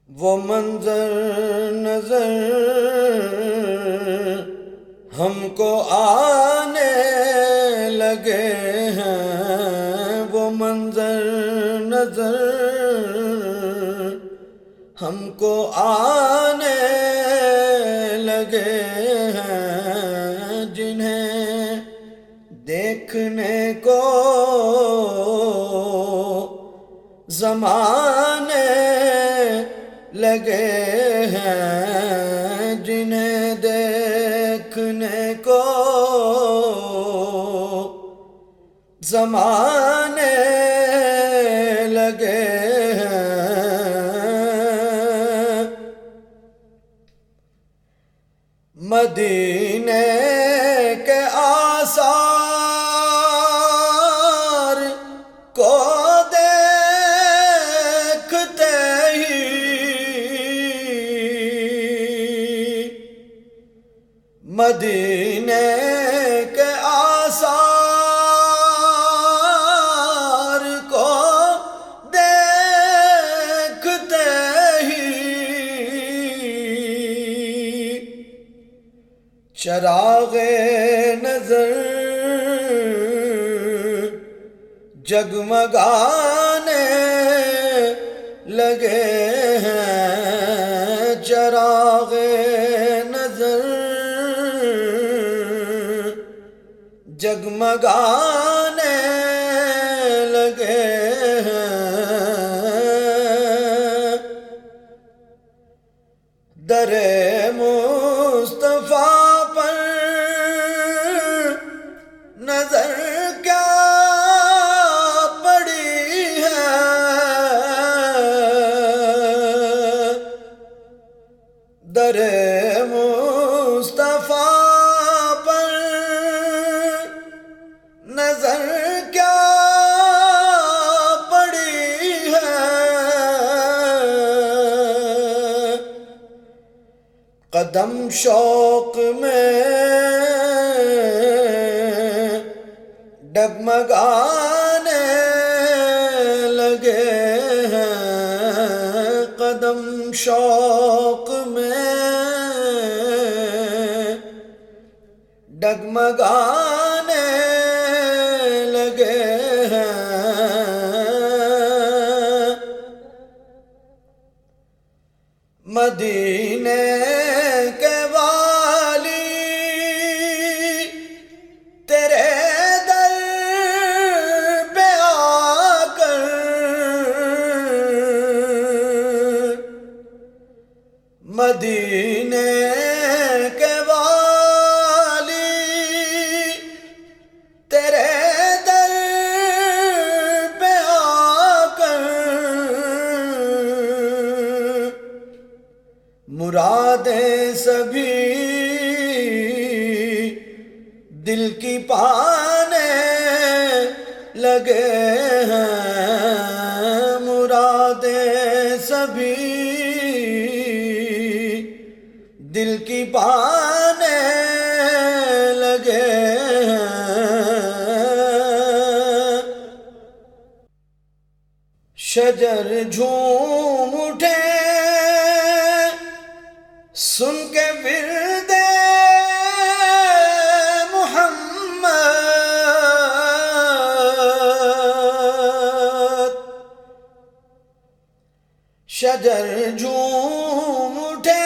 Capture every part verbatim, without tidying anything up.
وہ منظر نظر ہم کو آنے لگے ہیں، وہ منظر نظر ہم کو آنے لگے ہیں، جنہیں دیکھنے کو زمانے لگے ہیں، جنہیں دیکھنے کو زمانے لگے ہیں۔ مدینے کے آثار کو مدینے کے آثار کو دیکھتے ہی چراغ نظر جگمگانے لگے ہیں، چراغ نظر جگمگانے لگے ہیں۔ در مصطفیٰ پر نظر کیا پڑی ہے، در مصطفیٰ نظر کیا پڑی ہے، قدم شوق میں ڈگمگانے لگے ہیں، قدم شوق میں ڈگمگانے لگے ہیں۔ مدینے کے والی تیرے در پہ آ کر مدینے کے والی تیرے در پہ آ کر مرادیں سبھی دل کی پانے لگے ہیں، مرادیں سبھی دل کی پانے لگے ہیں۔ شجر جھوم اٹھے سن کے ورد محمد، شجر جھوم اٹھے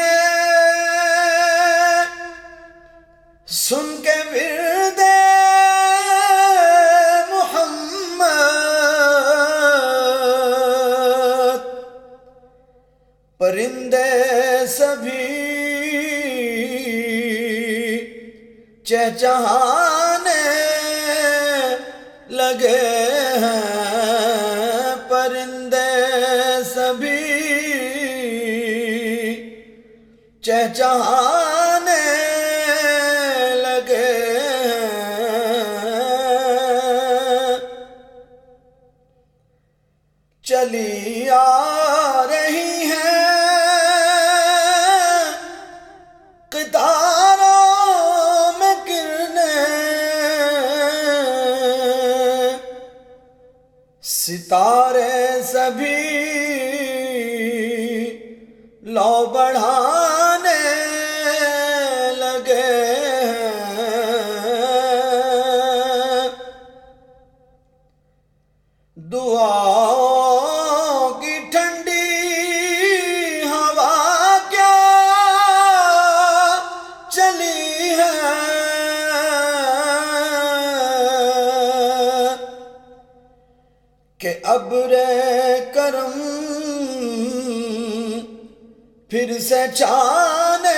سن کے ورد محمد، پرندے سبھی چہچہانے لگے ہیں، پرندے سبھی چہچہانے لگے ہیں۔ چلی آ رہی ہیں قطاروں میں کرنیں، ستارے سبھی لو بڑھانے لگے ہیں، دعاؤں کی ٹھنڈی ہوا کیا چلی ہے، کہ ابر کرم پھر سے چھانے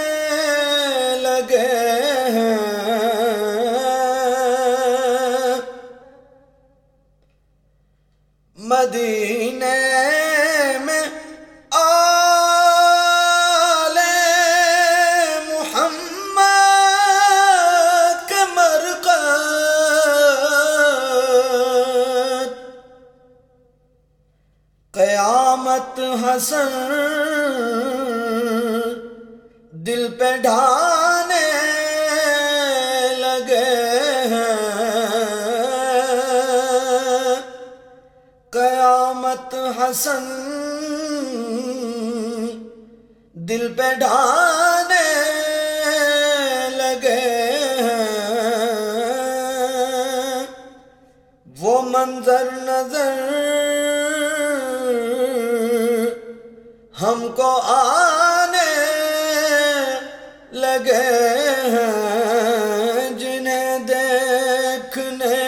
لگے ہیں۔ مدینے میں آل محمد کے مرقد، قیامت حسن دل پہ ڈھانے لگے ہیں، قیامت حسن دل پہ ڈھانے لگے ہیں۔ وہ منظر نظر ہم کو آنے لگے ہیں، جنہیں دیکھنے